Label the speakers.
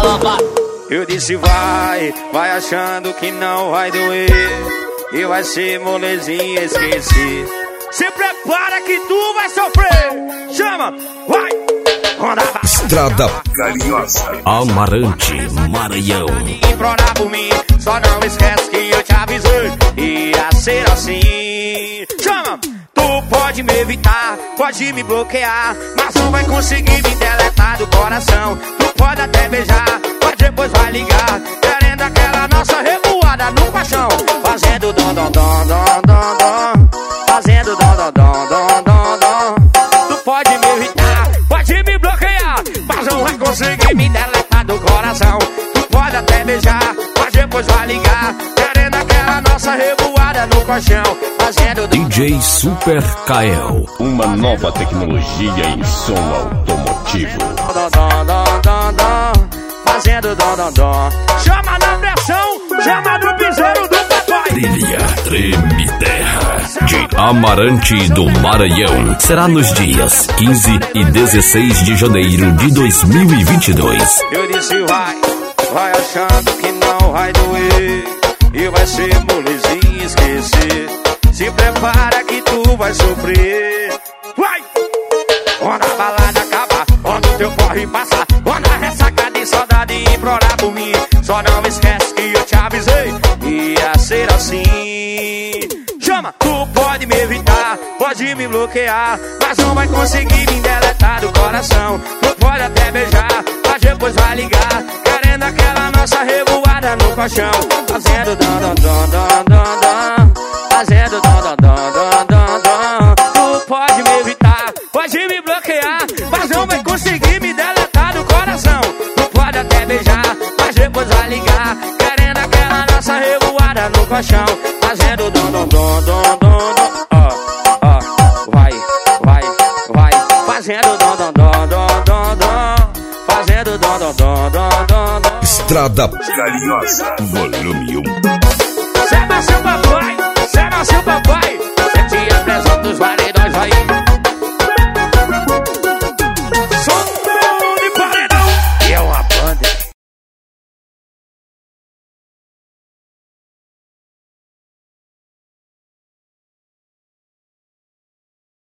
Speaker 1: galopa.
Speaker 2: Eu disse vai achando que não vai doer e vai ser molezinha esquecer. Se prepara que tu vai sofrer. Chama, vai.
Speaker 3: Estrada Carinhosa, Amarante, Maranhão.
Speaker 2: Implorar por mim, só não esquece que eu te avisei. Ia ser assim. Chama, tu pode me evitar, pode me bloquear, mas não vai conseguir me deletar do coração. Tu pode até beijar, mas depois vai ligar, querendo aquela nossa revoada no paixão. Fazendo dom, dom, dom, dom, dom, dom. Fazendo dom, dom, dom, dom, dom, dom. Tu pode me evitar, pode me bloquear, mas não vai conseguir me deletar do coração. Tu pode até beijar, mas depois vai ligar, querendo aquela nossa revoada no colchão. Fazendo
Speaker 3: DJ Super Kael,
Speaker 4: uma nova tecnologia em som automotivo.
Speaker 2: Fazendo dom, dom, dom. Chama na pressão, chama no piseiro do papai.
Speaker 3: Trilha Treme Terra de Amarante do Maranhão. Será nos dias 15 e 16 de janeiro de 2022.
Speaker 2: Eu disse vai achando que não vai doer e vai ser molezinha esquecer. Se prepara que tu vai sofrer. Vai! Quando a balada acabar, quando o teu corre passar, quando a ressaca de saudade implorar por mim, só não esquece que eu te avisei. Ia ser assim. Chama, tu pode me evitar, pode me bloquear, mas não vai conseguir me deletar do coração. Tu pode até beijar, mas depois vai ligar, querendo aquela nossa revoada no colchão. Fazendo dom, dom, dom, dom, dom, dom. Fazendo dom, dom, dom, dom, dom, dom. Tu pode me evitar, pode me bloquear, mas não vai conseguir me deletar do coração. Tu pode até beijar, mas depois vai ligar, querendo aquela nossa revoada no colchão. Fazendo dom, dom, dom, dom, dom, dom. Vai. Fazendo dom, dom, dom, dom, dom, dom. Fazendo dom, dom, dom, dom, dom, dom.
Speaker 3: Estrada Carinhosa, volume 1.